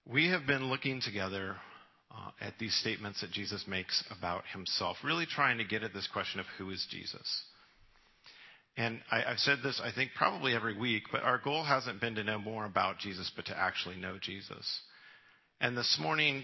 We have been looking together at these statements that Jesus makes about himself, really trying to get at this question of who is Jesus. And I've said this, I think, probably every week, but our goal hasn't been to know more about Jesus, but to actually know Jesus. And this morning,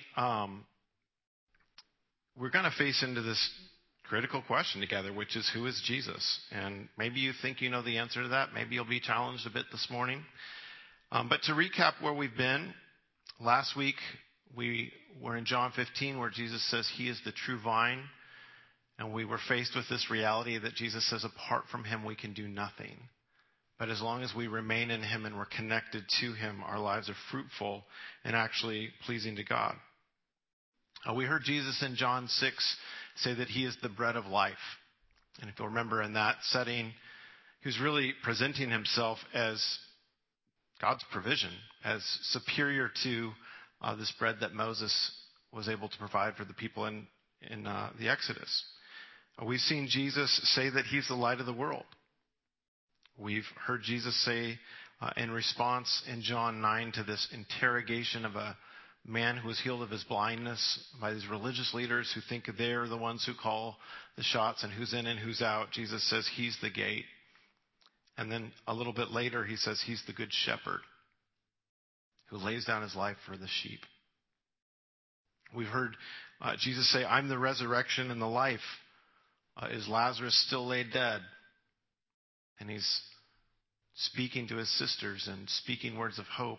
we're going to face into this critical question together, which is, who is Jesus? And maybe you think you know the answer to that. Maybe you'll be challenged a bit this morning. But to recap where we've been, last week we were in John 15, where Jesus says he is the true vine. And we were faced with this reality that Jesus says apart from him we can do nothing. But as long as we remain in him and we're connected to him, our lives are fruitful and actually pleasing to God. We heard Jesus in John 6 say that he is the bread of life. And if you'll remember, in that setting, he was really presenting himself as God's provision, as superior to this bread that Moses was able to provide for the people in the Exodus. We've seen Jesus say that he's the light of the world. We've heard Jesus say in response in John 9 to this interrogation of a man who was healed of his blindness by these religious leaders who think they're the ones who call the shots and who's in and who's out. Jesus says he's the gate. And then a little bit later he says he's the good shepherd who lays down his life for the sheep. We've heard Jesus say, I'm the resurrection and the life. Is Lazarus still laid dead? And he's speaking to his sisters and speaking words of hope.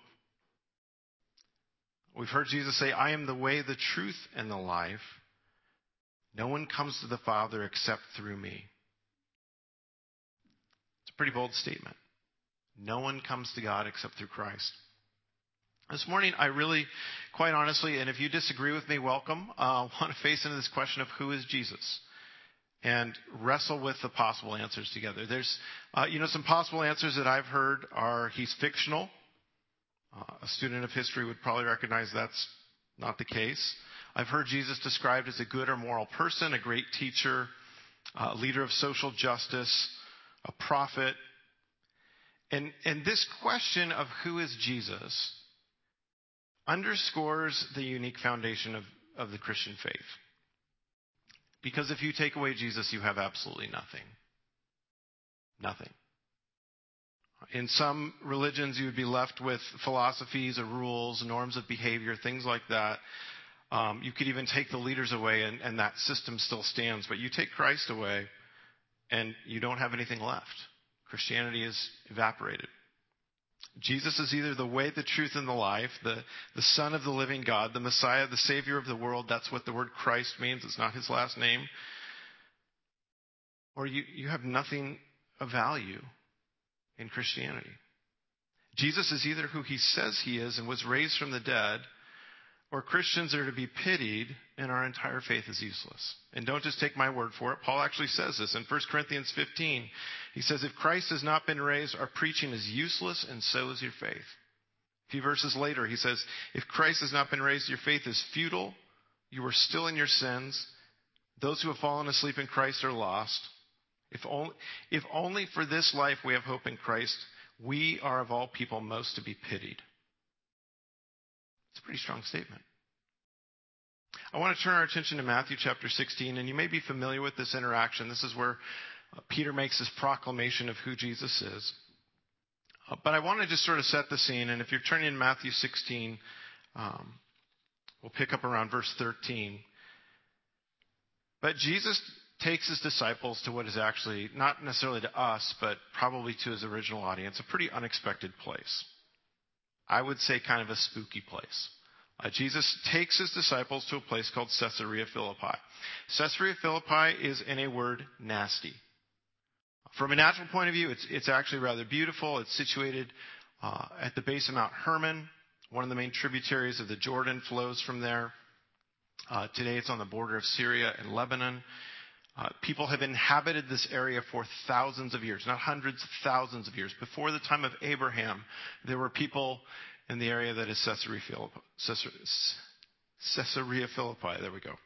We've heard Jesus say, I am the way, the truth, and the life. No one comes to the Father except through me. It's a pretty bold statement. No one comes to God except through Christ. This morning, I really, quite honestly, and if you disagree with me, welcome, want to face into this question of who is Jesus and wrestle with the possible answers together. There's, some possible answers that I've heard are he's fictional. A student of history would probably recognize that's not the case. I've heard Jesus described as a good or moral person, a great teacher, a leader of social justice, a prophet. And this question of who is Jesus underscores the unique foundation of the Christian faith. Because if you take away Jesus, you have absolutely nothing. Nothing. In some religions, you would be left with philosophies or rules, norms of behavior, things like that. You could even take the leaders away and that system still stands. But you take Christ away and you don't have anything left. Christianity is evaporated. Jesus is either the way, the truth, and the life, the Son of the living God, the Messiah, the Savior of the world. That's what the word Christ means. It's not his last name. Or you have nothing of value in Christianity. Jesus is either who he says he is and was raised from the dead, or Christians are to be pitied and our entire faith is useless. And don't just take my word for it. Paul actually says this in 1 Corinthians 15. He says, if Christ has not been raised, our preaching is useless and so is your faith. A few verses later, he says, if Christ has not been raised, your faith is futile. You are still in your sins. Those who have fallen asleep in Christ are lost. If only for this life we have hope in Christ, we are of all people most to be pitied. It's a pretty strong statement. I want to turn our attention to Matthew chapter 16, and you may be familiar with this interaction. This is where Peter makes this proclamation of who Jesus is. But I want to just sort of set the scene, and if you're turning in Matthew 16, we'll pick up around verse 13. But Jesus takes his disciples to what is actually, not necessarily to us, but probably to his original audience, a pretty unexpected place. I would say kind of a spooky place. Jesus takes his disciples to a place called Caesarea Philippi. Caesarea Philippi is, in a word, nasty. From a natural point of view, it's actually rather beautiful. It's situated at the base of Mount Hermon. One of the main tributaries of the Jordan flows from there. Today it's on the border of Syria and Lebanon. People have inhabited this area for thousands of years, not hundreds, thousands of years. Before the time of Abraham, there were people in the area that is Caesarea Philippi. There we go.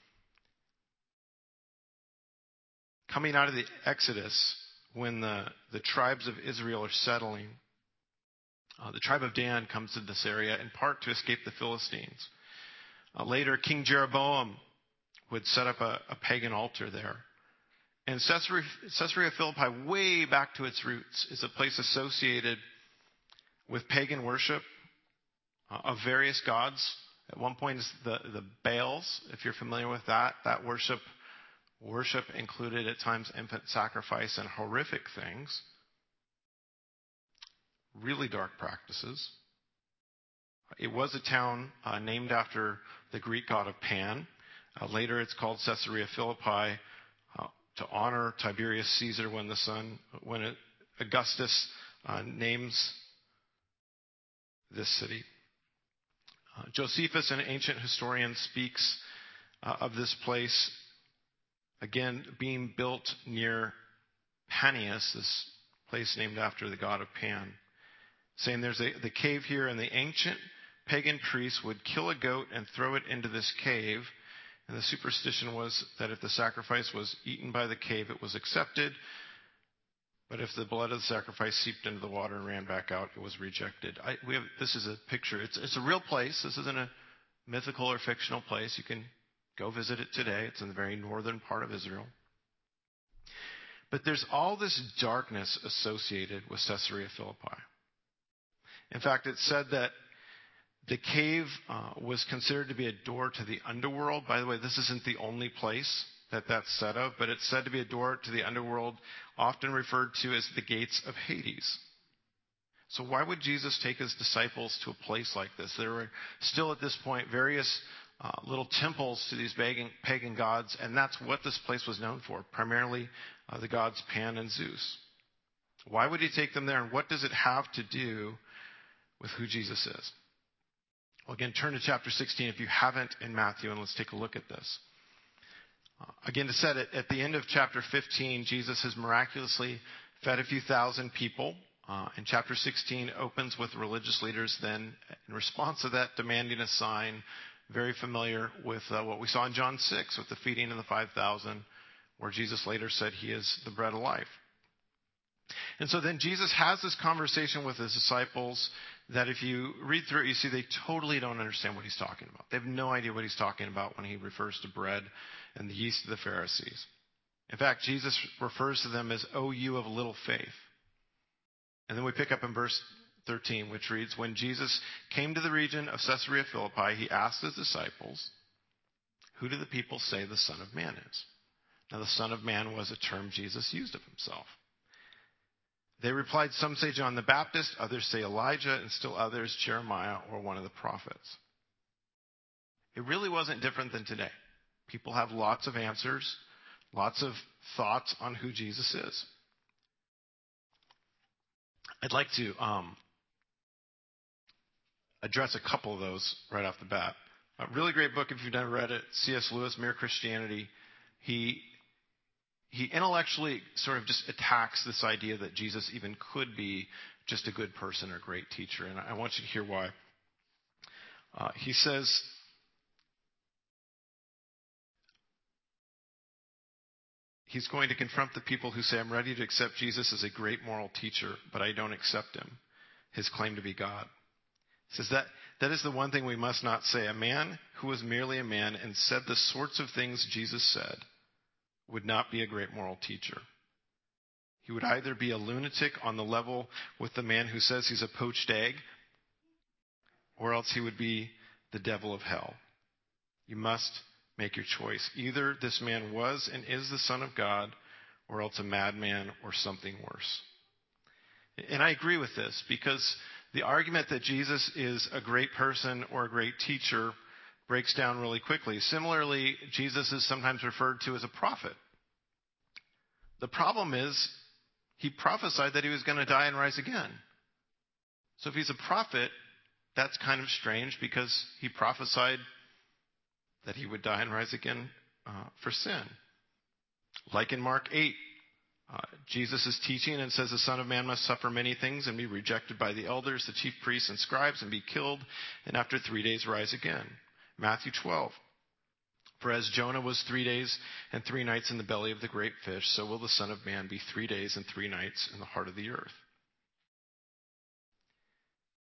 Coming out of the Exodus, when the tribes of Israel are settling, The tribe of Dan comes to this area in part to escape the Philistines. Later, King Jeroboam would set up a pagan altar there. And Caesarea Philippi, way back to its roots, is a place associated with pagan worship of various gods. At one point, it's the Baals, if you're familiar with that. That worship included at times infant sacrifice and horrific things. Really dark practices. It was a town named after the Greek god of Pan. Later, it's called Caesarea Philippi to honor Tiberius Caesar when Augustus names this city. Josephus, an ancient historian, speaks of this place, again, being built near Panias, this place named after the god of Pan, saying there's the cave here, and the ancient pagan priests would kill a goat and throw it into this cave. And the superstition was that if the sacrifice was eaten by the cave, it was accepted. But if the blood of the sacrifice seeped into the water and ran back out, it was rejected. This is a picture. It's a real place. This isn't a mythical or fictional place. You can go visit it today. It's in the very northern part of Israel. But there's all this darkness associated with Caesarea Philippi. In fact, it's said that the cave was considered to be a door to the underworld. By the way, this isn't the only place that's said of, but it's said to be a door to the underworld, often referred to as the gates of Hades. So why would Jesus take his disciples to a place like this? There were still at this point various little temples to these pagan gods, and that's what this place was known for, primarily the gods Pan and Zeus. Why would he take them there, and what does it have to do with who Jesus is? Well, again, turn to chapter 16 if you haven't in Matthew, and let's take a look at this. Again, to set it, at the end of chapter 15, Jesus has miraculously fed a few thousand people. And chapter 16 opens with religious leaders then, in response to that, demanding a sign, very familiar with what we saw in John 6 with the feeding of the 5,000, where Jesus later said he is the bread of life. And so then Jesus has this conversation with his disciples that if you read through it, you see they totally don't understand what he's talking about. They have no idea what he's talking about when he refers to bread and the yeast of the Pharisees. In fact, Jesus refers to them as, "O you of little faith." And then we pick up in verse 13, which reads, "When Jesus came to the region of Caesarea Philippi, he asked his disciples, 'Who do the people say the Son of Man is?'" Now, the Son of Man was a term Jesus used of himself. They replied, "Some say John the Baptist, others say Elijah, and still others Jeremiah or one of the prophets." It really wasn't different than today. People have lots of answers, lots of thoughts on who Jesus is. I'd like to address a couple of those right off the bat. A really great book if you've never read it, C.S. Lewis, Mere Christianity. He intellectually sort of just attacks this idea that Jesus even could be just a good person or a great teacher. And I want you to hear why. He says, he's going to confront the people who say, "I'm ready to accept Jesus as a great moral teacher, but I don't accept him, his claim to be God." He says that is the one thing we must not say. A man who was merely a man and said the sorts of things Jesus said would not be a great moral teacher. He would either be a lunatic on the level with the man who says he's a poached egg, or else he would be the devil of hell. You must make your choice. Either this man was and is the Son of God, or else a madman or something worse. And I agree with this, because the argument that Jesus is a great person or a great teacher breaks down really quickly. Similarly, Jesus is sometimes referred to as a prophet. The problem is, he prophesied that he was going to die and rise again. So if he's a prophet, that's kind of strange, because he prophesied that he would die and rise again for sin. Like in Mark 8, Jesus is teaching and says the Son of Man must suffer many things and be rejected by the elders, the chief priests and scribes, and be killed, and after 3 days rise again. Matthew 12. For as Jonah was 3 days and 3 nights in the belly of the great fish, so will the Son of Man be 3 days and 3 nights in the heart of the earth.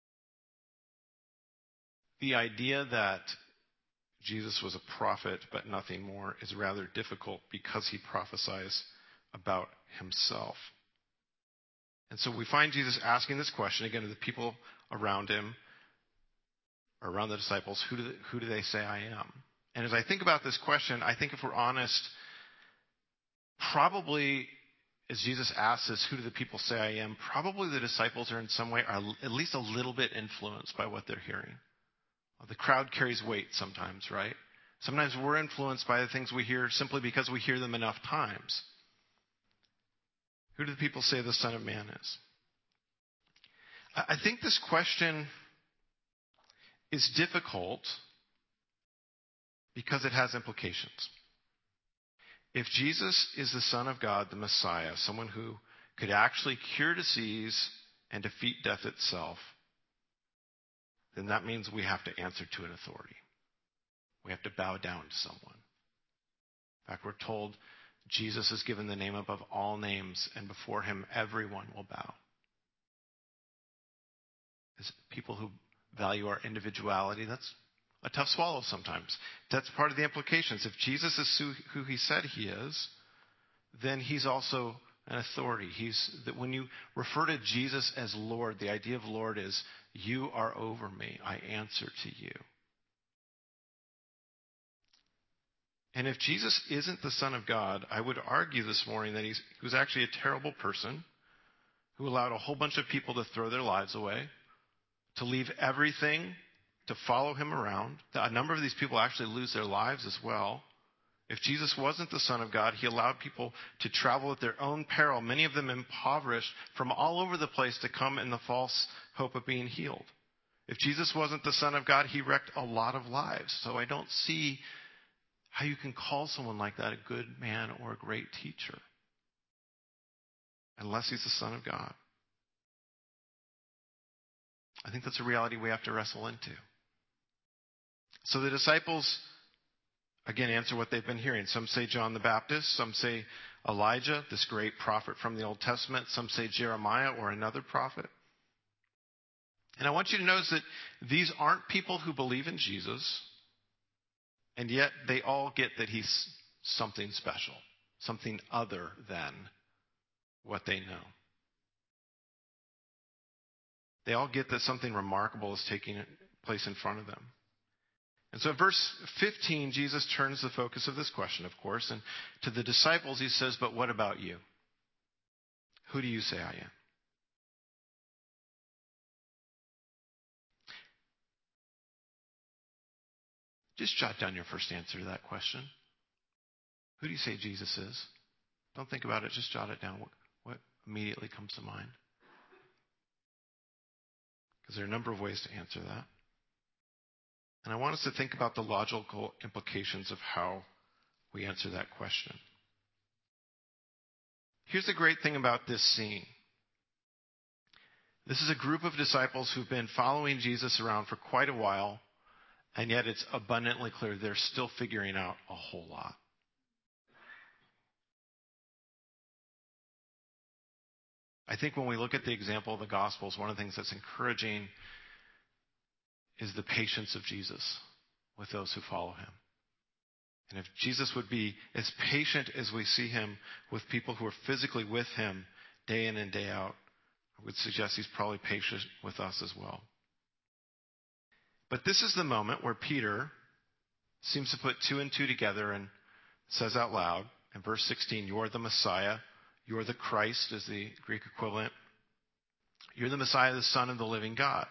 the idea that Jesus was a prophet but nothing more is rather difficult because he prophesies about himself. And so we find Jesus asking this question again to the people around him, or around the disciples, who do they say I am? And as I think about this question, I think if we're honest, probably as Jesus asks this, who do the people say I am? Probably the disciples are in some way, are at least a little bit influenced by what they're hearing. The crowd carries weight sometimes, right? Sometimes we're influenced by the things we hear simply because we hear them enough times. Who do the people say the Son of Man is? I think this question is difficult because it has implications. If Jesus is the Son of God, the Messiah, someone who could actually cure disease and defeat death itself, then that means we have to answer to an authority. We have to bow down to someone. In fact, we're told Jesus is given the name above all names, and before him everyone will bow. As people who value our individuality, that's a tough swallow sometimes. That's part of the implications. If Jesus is who he said he is, then he's also an authority. That when you refer to Jesus as Lord, the idea of Lord is, you are over me. I answer to you. And if Jesus isn't the Son of God, I would argue this morning that he was actually a terrible person who allowed a whole bunch of people to throw their lives away, to leave everything, to follow him around. A number of these people actually lose their lives as well. If Jesus wasn't the Son of God, he allowed people to travel at their own peril, many of them impoverished from all over the place, to come in the false hope of being healed. If Jesus wasn't the Son of God, he wrecked a lot of lives. So I don't see how you can call someone like that a good man or a great teacher unless he's the Son of God. I think that's a reality we have to wrestle into. So the disciples, again, answer what they've been hearing. Some say John the Baptist. Some say Elijah, this great prophet from the Old Testament. Some say Jeremiah or another prophet. And I want you to notice that these aren't people who believe in Jesus, and yet they all get that he's something special, something other than what they know. They all get that something remarkable is taking place in front of them. And so in verse 15, Jesus turns the focus of this question, of course, and to the disciples he says, but what about you? Who do you say I am? Just jot down your first answer to that question. Who do you say Jesus is? Don't think about it, just jot it down. What immediately comes to mind? Because there are a number of ways to answer that. And I want us to think about the logical implications of how we answer that question. Here's the great thing about this scene. This is a group of disciples who've been following Jesus around for quite a while, and yet it's abundantly clear they're still figuring out a whole lot. I think when we look at the example of the Gospels, one of the things that's encouraging is the patience of Jesus with those who follow him. And if Jesus would be as patient as we see him with people who are physically with him day in and day out, I would suggest he's probably patient with us as well. But this is the moment where Peter seems to put two and two together and says out loud in verse 16, you're the Messiah, you're the Christ is the Greek equivalent. You're the Messiah, the Son of the living God.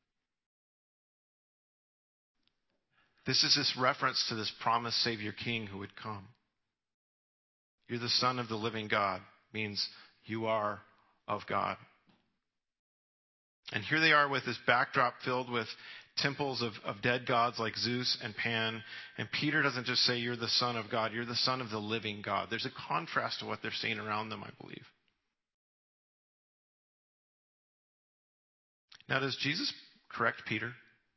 This is this reference to this promised Savior King who would come. You're the Son of the living God, means you are of God. And here they are with this backdrop filled with temples of dead gods like Zeus and Pan. And Peter doesn't just say you're the Son of God, you're the Son of the living God. There's a contrast to what they're seeing around them, I believe. Now, does Jesus correct Peter?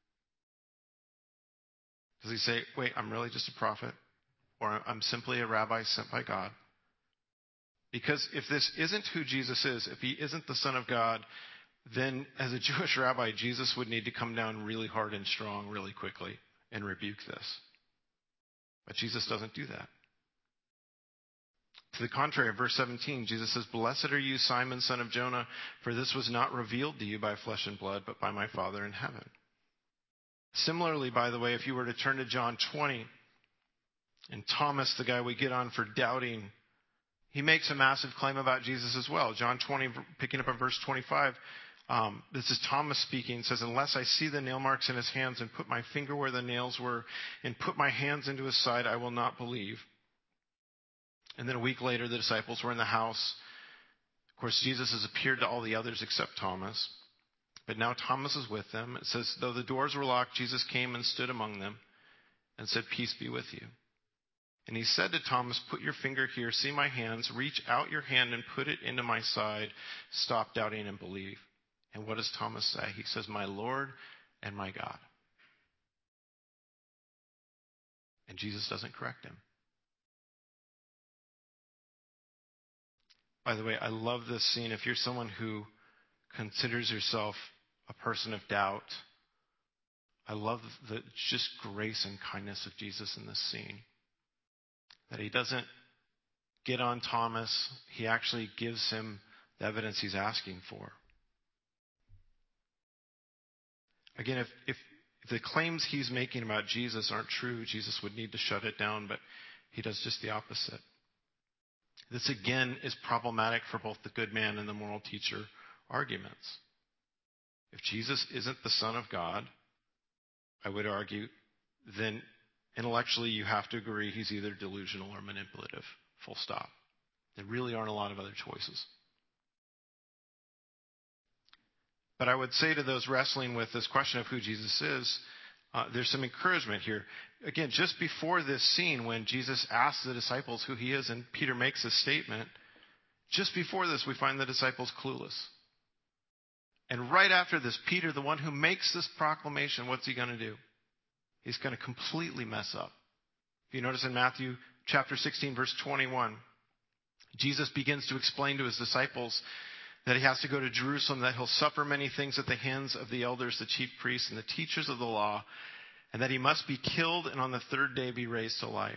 Does he say, wait, I'm really just a prophet? Or I'm simply a rabbi sent by God? Because if this isn't who Jesus is, if he isn't the Son of God, then as a Jewish rabbi, Jesus would need to come down really hard and strong really quickly and rebuke this. But Jesus doesn't do that. To the contrary, verse 17, Jesus says, "Blessed are you, Simon, son of Jonah, for this was not revealed to you by flesh and blood, but by my Father in heaven." Similarly, by the way, if you were to turn to John 20, and Thomas, the guy we get on for doubting, he makes a massive claim about Jesus as well. John 20, picking up at verse 25, this is Thomas speaking, says, "Unless I see the nail marks in his hands and put my finger where the nails were and put my hands into his side, I will not believe." And then a week later, the disciples were in the house. Of course, Jesus has appeared to all the others except Thomas. But now Thomas is with them. It says, though the doors were locked, Jesus came and stood among them and said, "Peace be with you." And he said to Thomas, "Put your finger here, see my hands, reach out your hand and put it into my side. Stop doubting and believe." And what does Thomas say? He says, "My Lord and my God." And Jesus doesn't correct him. By the way, I love this scene. If you're someone who considers yourself a person of doubt, I love the just grace and kindness of Jesus in this scene. That he doesn't get on Thomas. He actually gives him the evidence he's asking for. Again, if the claims he's making about Jesus aren't true, Jesus would need to shut it down, but he does just the opposite. This, again, is problematic for both the good man and the moral teacher arguments. If Jesus isn't the Son of God, I would argue, then intellectually you have to agree he's either delusional or manipulative. Full stop. There really aren't a lot of other choices. But I would say to those wrestling with this question of who Jesus is, there's some encouragement here. Again, just before this scene when Jesus asks the disciples who he is and Peter makes this statement, just before this we find the disciples clueless. And right after this, Peter, the one who makes this proclamation, what's he going to do? He's going to completely mess up. If you notice in Matthew chapter 16, verse 21, Jesus begins to explain to his disciples that he has to go to Jerusalem, that he'll suffer many things at the hands of the elders, the chief priests, and the teachers of the law, and that he must be killed and on the third day be raised to life.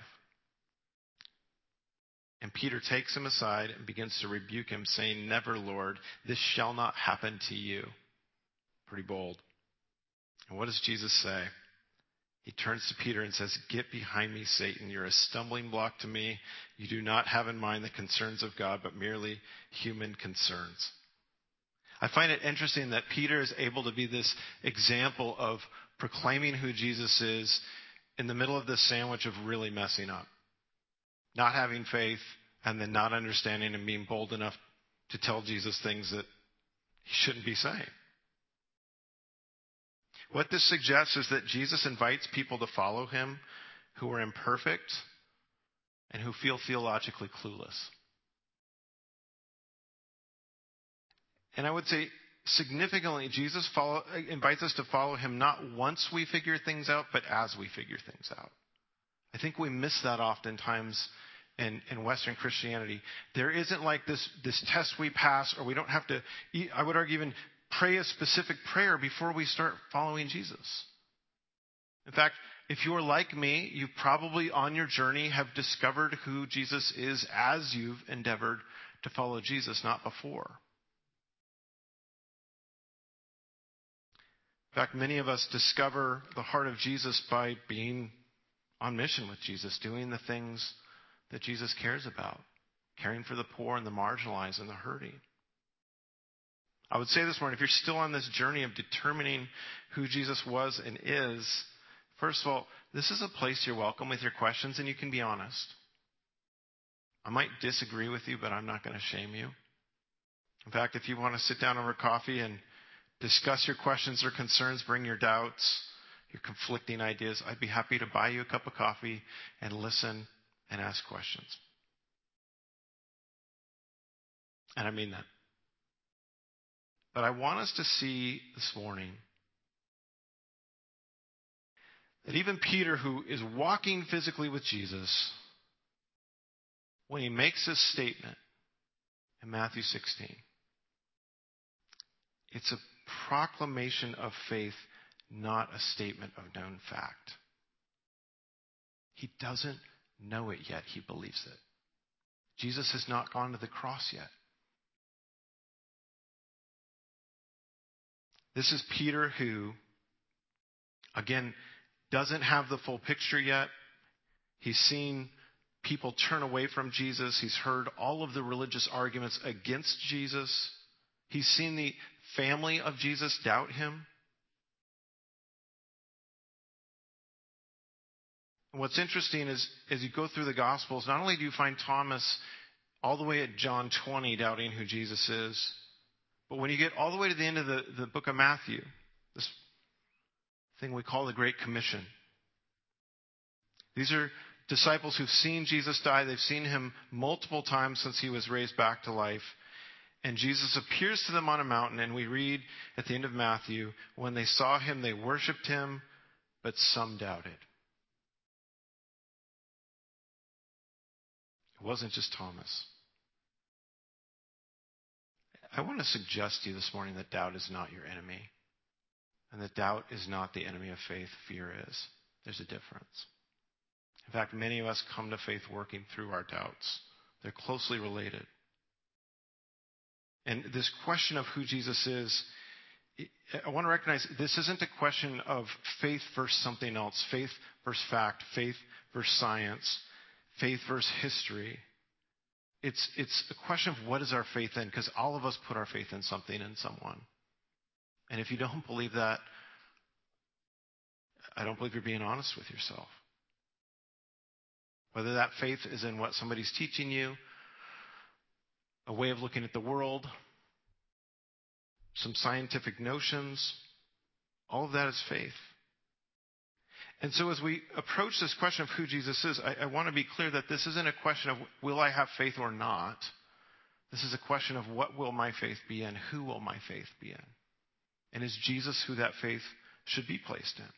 And Peter takes him aside and begins to rebuke him, saying, "Never, Lord, this shall not happen to you." Pretty bold. And what does Jesus say? He turns to Peter and says, "Get behind me, Satan. You're a stumbling block to me. You do not have in mind the concerns of God, but merely human concerns." I find it interesting that Peter is able to be this example of proclaiming who Jesus is in the middle of this sandwich of really messing up. Not having faith and then not understanding and being bold enough to tell Jesus things that he shouldn't be saying. What this suggests is that Jesus invites people to follow him who are imperfect and who feel theologically clueless. And I would say significantly, Jesus invites us to follow him not once we figure things out, but as we figure things out. I think we miss that oftentimes in Western Christianity. There isn't like this test we pass, or we don't have to, I would argue, even pray a specific prayer before we start following Jesus. In fact, if you're like me, you probably on your journey have discovered who Jesus is as you've endeavored to follow Jesus, not before. In fact, many of us discover the heart of Jesus by being on mission with Jesus, doing the things that Jesus cares about, caring for the poor and the marginalized and the hurting. I would say this morning, if you're still on this journey of determining who Jesus was and is, first of all, this is a place you're welcome with your questions and you can be honest. I might disagree with you, but I'm not going to shame you. In fact, if you want to sit down over coffee and discuss your questions or concerns, bring your doubts, your conflicting ideas, I'd be happy to buy you a cup of coffee and listen and ask questions. And I mean that. But I want us to see this morning that even Peter, who is walking physically with Jesus, when he makes this statement in Matthew 16, It's a proclamation of faith, not a statement of known fact. He doesn't know it yet. He believes it. Jesus has not gone to the cross yet. This is Peter who, again, doesn't have the full picture yet. He's seen people turn away from Jesus. He's heard all of the religious arguments against Jesus. He's seen the family of Jesus doubt him. And what's interesting is, as you go through the Gospels, not only do you find Thomas all the way at John 20 doubting who Jesus is, but when you get all the way to the end of the book of Matthew, this thing we call the Great Commission, these are disciples who've seen Jesus die. They've seen him multiple times since he was raised back to life. And Jesus appears to them on a mountain, and we read at the end of Matthew, when they saw him, they worshiped him, but some doubted. It wasn't just Thomas. I want to suggest to you this morning that doubt is not your enemy, and that doubt is not the enemy of faith. Fear is. There's a difference. In fact, many of us come to faith working through our doubts. They're closely related. And this question of who Jesus is, I want to recognize this isn't a question of faith versus something else, faith versus fact, faith versus science, faith versus history. It's a question of what is our faith in, because all of us put our faith in something and someone. And if you don't believe that, I don't believe you're being honest with yourself. Whether that faith is in what somebody's teaching you, a way of looking at the world, some scientific notions, all of that is faith. And so as we approach this question of who Jesus is, I want to be clear that this isn't a question of will I have faith or not. This is a question of what will my faith be in, who will my faith be in? And is Jesus who that faith should be placed in?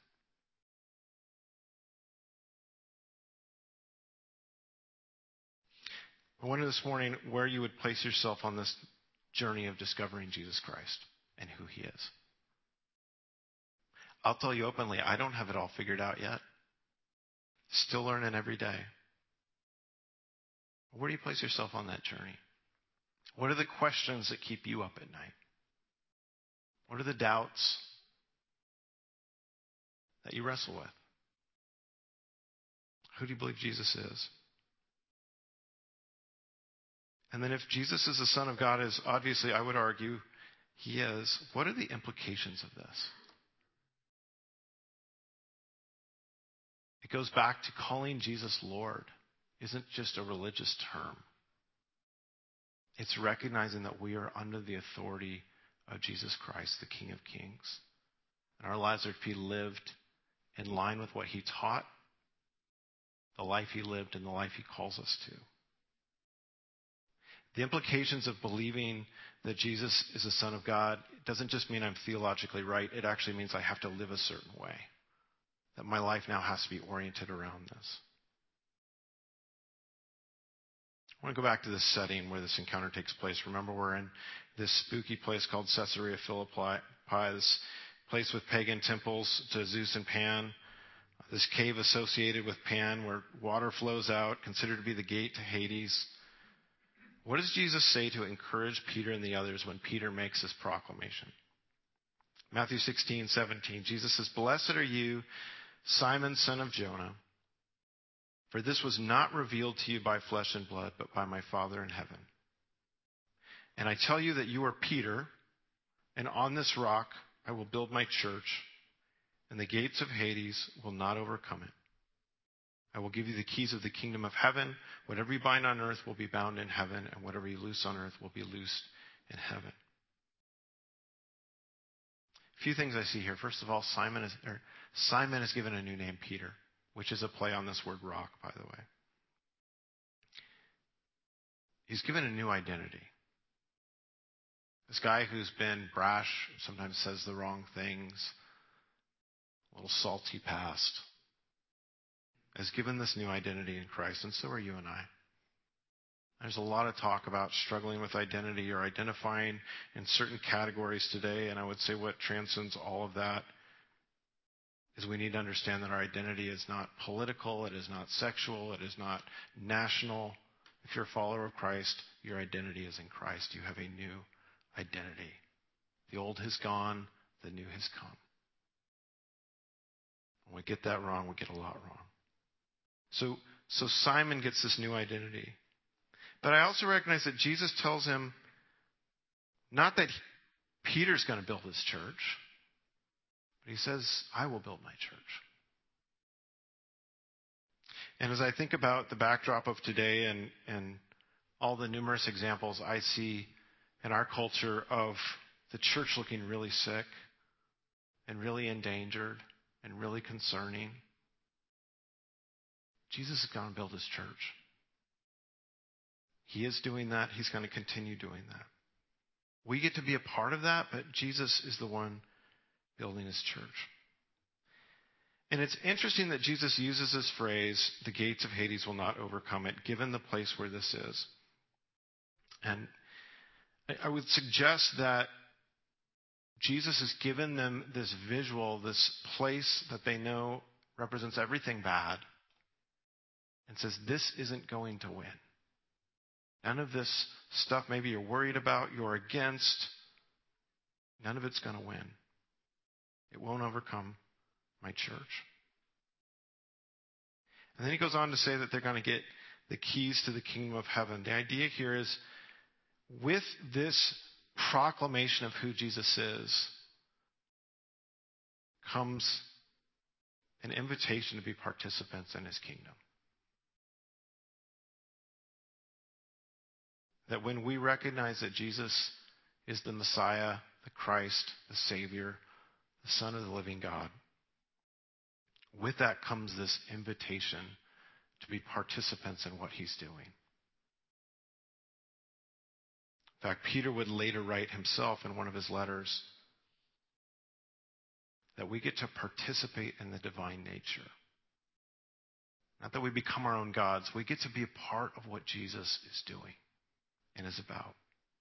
I wonder this morning where you would place yourself on this journey of discovering Jesus Christ and who he is. I'll tell you openly, I don't have it all figured out yet. Still learning every day. Where do you place yourself on that journey? What are the questions that keep you up at night? What are the doubts that you wrestle with? Who do you believe Jesus is? And then if Jesus is the Son of God, as obviously I would argue he is, what are the implications of this? It goes back to calling Jesus Lord. Isn't just a religious term. It's recognizing that we are under the authority of Jesus Christ, the King of Kings. And our lives are to be lived in line with what he taught, the life he lived, and the life he calls us to. The implications of believing that Jesus is the Son of God doesn't just mean I'm theologically right. It actually means I have to live a certain way. That my life now has to be oriented around this. I want to go back to this setting where this encounter takes place. Remember, we're in this spooky place called Caesarea Philippi, this place with pagan temples to Zeus and Pan, this cave associated with Pan where water flows out, considered to be the gate to Hades. What does Jesus say to encourage Peter and the others when Peter makes this proclamation? Matthew 16:17, Jesus says, "Blessed are you, Simon, son of Jonah, for this was not revealed to you by flesh and blood, but by my Father in heaven. And I tell you that you are Peter, and on this rock I will build my church, and the gates of Hades will not overcome it. I will give you the keys of the kingdom of heaven. Whatever you bind on earth will be bound in heaven, and whatever you loose on earth will be loosed in heaven." A few things I see here. First of all, Simon is given a new name, Peter, which is a play on this word rock, by the way. He's given a new identity. This guy who's been brash, sometimes says the wrong things, a little salty past, is given this new identity in Christ, and so are you and I. There's a lot of talk about struggling with identity or identifying in certain categories today, and I would say what transcends all of that is we need to understand that our identity is not political, it is not sexual, it is not national. If you're a follower of Christ, your identity is in Christ. You have a new identity. The old has gone, the new has come. When we get that wrong, we get a lot wrong. So Simon gets this new identity. But I also recognize that Jesus tells him not that Peter's going to build his church, but he says, I will build my church. And as I think about the backdrop of today and all the numerous examples I see in our culture of the church looking really sick and really endangered and really concerning, Jesus is going to build his church. He is doing that. He's going to continue doing that. We get to be a part of that, but Jesus is the one building his church. And it's interesting that Jesus uses this phrase, the gates of Hades will not overcome it, given the place where this is. And I would suggest that Jesus has given them this visual, this place that they know represents everything bad, and says, this isn't going to win. None of this stuff maybe you're worried about, you're against, none of it's going to win. It won't overcome my church. And then he goes on to say that they're going to get the keys to the kingdom of heaven. The idea here is, with this proclamation of who Jesus is, comes an invitation to be participants in his kingdom. That when we recognize that Jesus is the Messiah, the Christ, the Savior, the Son of the living God, with that comes this invitation to be participants in what he's doing. In fact, Peter would later write himself in one of his letters that we get to participate in the divine nature. Not that we become our own gods. We get to be a part of what Jesus is doing and is about.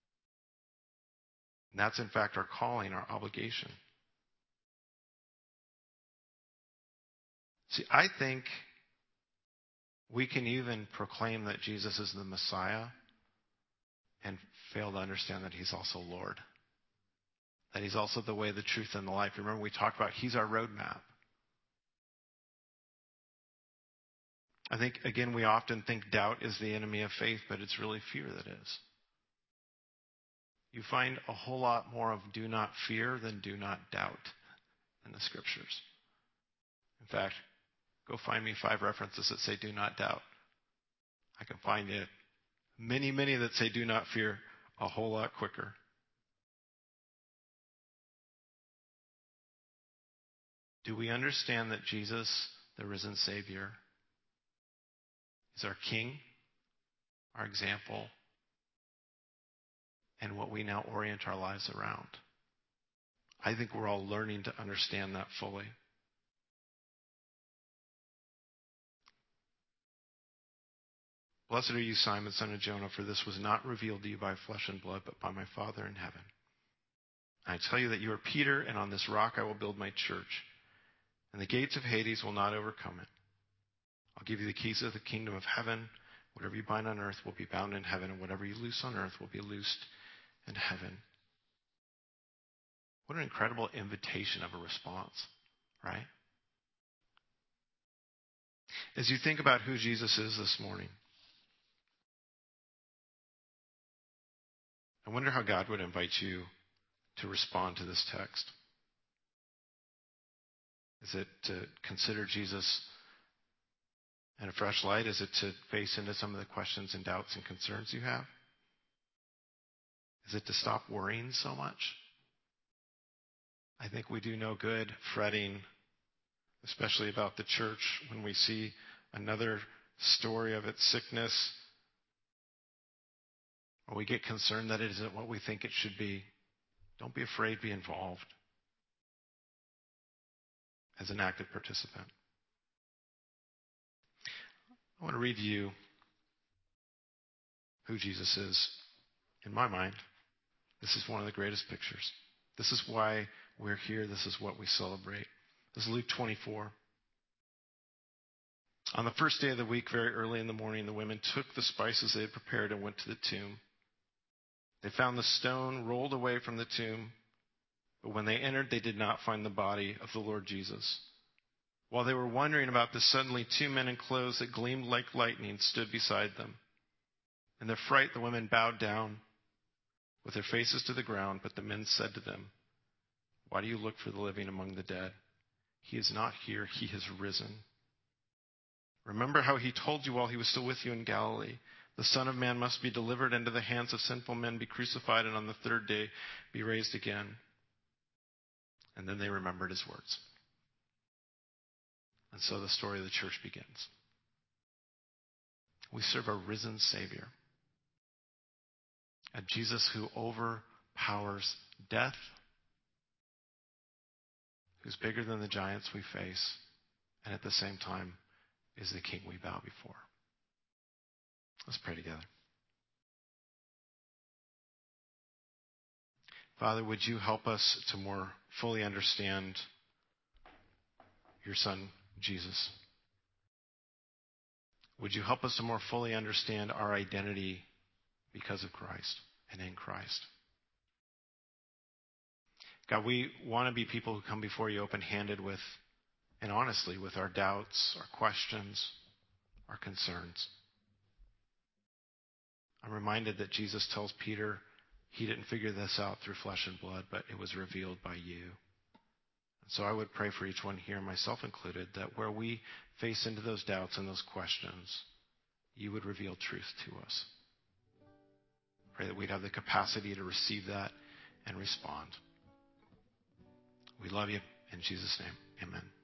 And that's, in fact, our calling, our obligation. See, I think we can even proclaim that Jesus is the Messiah and fail to understand that he's also Lord. That he's also the way, the truth, and the life. Remember, we talked about he's our roadmap. I think, again, we often think doubt is the enemy of faith, but it's really fear that is. You find a whole lot more of do not fear than do not doubt in the scriptures. In fact, go find me 5 references that say do not doubt. I can find it. Many that say do not fear a whole lot quicker. Do we understand that Jesus, the risen Savior, is our King, our example, and what we now orient our lives around? I think we're all learning to understand that fully. Blessed are you, Simon, son of Jonah, for this was not revealed to you by flesh and blood, but by my Father in heaven. I tell you that you are Peter, and on this rock I will build my church, and the gates of Hades will not overcome it. I'll give you the keys of the kingdom of heaven. Whatever you bind on earth will be bound in heaven, and whatever you loose on earth will be loosed in heaven. What an incredible invitation of a response, right? As you think about who Jesus is this morning, I wonder how God would invite you to respond to this text. Is it to consider Jesus in a fresh light? Is it to face into some of the questions and doubts and concerns you have? Is it to stop worrying so much? I think we do no good fretting, especially about the church, when we see another story of its sickness, or we get concerned that it isn't what we think it should be. Don't be afraid, be involved as an active participant. I want to read to you who Jesus is, in my mind, this is one of the greatest pictures. This is why we're here. This is what we celebrate. This is Luke 24. On the first day of the week, very early in the morning, the women took the spices they had prepared and went to the tomb. They found the stone rolled away from the tomb, but when they entered, they did not find the body of the Lord Jesus. While they were wondering about this, suddenly 2 men in clothes that gleamed like lightning stood beside them. In their fright, the women bowed down with their faces to the ground, but the men said to them, "Why do you look for the living among the dead? He is not here, he has risen. Remember how he told you while he was still with you in Galilee, the Son of Man must be delivered into the hands of sinful men, be crucified, and on the third day be raised again." And then they remembered his words. And so the story of the church begins. We serve a risen Savior, a Jesus who overpowers death, who's bigger than the giants we face, and at the same time is the King we bow before. Let's pray together. Father, would you help us to more fully understand your Son, Jesus? Would you help us to more fully understand our identity because of Christ and in Christ? God, we want to be people who come before you open-handed with, and honestly, with our doubts, our questions, our concerns. I'm reminded that Jesus tells Peter he didn't figure this out through flesh and blood, but it was revealed by you. And so I would pray for each one here, myself included, that where we face into those doubts and those questions, you would reveal truth to us. Pray that we'd have the capacity to receive that and respond. We love you. In Jesus' name, amen.